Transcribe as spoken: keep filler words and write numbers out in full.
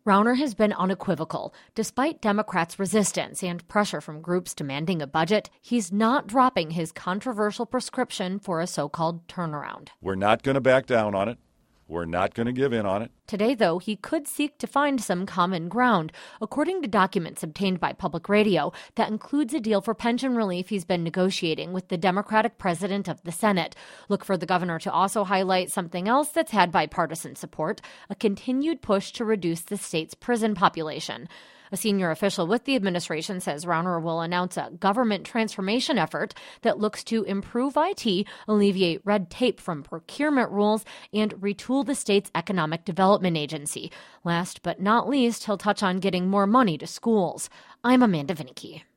Rauner has been unequivocal. Despite Democrats' resistance and pressure from groups demanding a budget, he's not dropping his controversial prescription for a so-called turnaround. We're not going to back down on it. We're not going to give in on it. Today, though, he could seek to find some common ground. According to documents obtained by Public Radio, that includes a deal for pension relief he's been negotiating with the Democratic president of the Senate. Look for the governor to also highlight something else that's had bipartisan support, a continued push to reduce the state's prison population. A senior official with the administration says Rauner will announce a government transformation effort that looks to improve I T, alleviate red tape from procurement rules, and retool the state's economic development agency. Last but not least, he'll touch on getting more money to schools. I'm Amanda Vinicky.